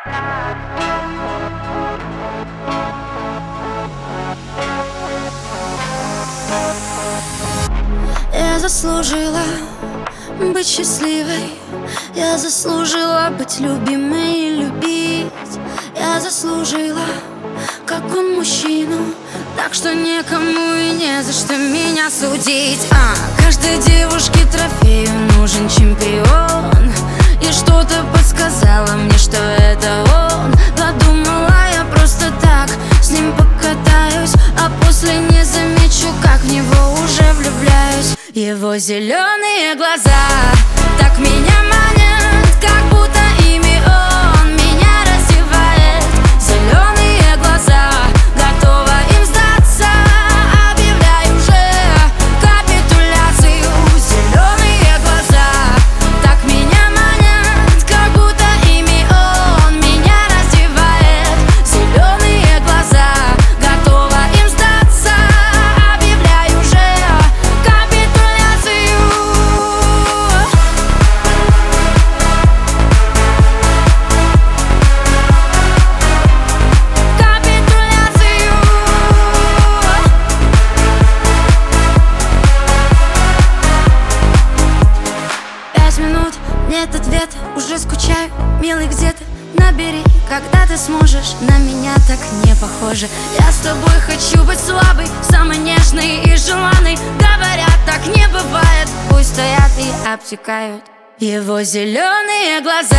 Я заслужила быть счастливой, я заслужила быть любимой и любить. Я заслужила, как он, мужчину, так что никому и не за что меня судить. Каждой девушке трофею нужен чемпион, и что-то подсказало мне, что это он. Подумала я просто так с ним покатаюсь, а после не замечу, как в него уже влюбляюсь. Его зеленые глаза так меня манят, как будто ими он меня раздевает. Зеленые глаза, готова им сдаться, объявляю уже капитуляцию. Зеленые глаза так меня манят, как будто ими он меня раздевает. Зеленые глаза, готова им сдаться, объявляю уже капитуляцию. Нет ответа, уже скучаю, милый, где ты? Набери, когда ты сможешь, на меня так не похоже. Я с тобой хочу быть слабой, самой нежной и желанной. Говорят, так не бывает, пусть стоят и обтекают. Его зеленые глаза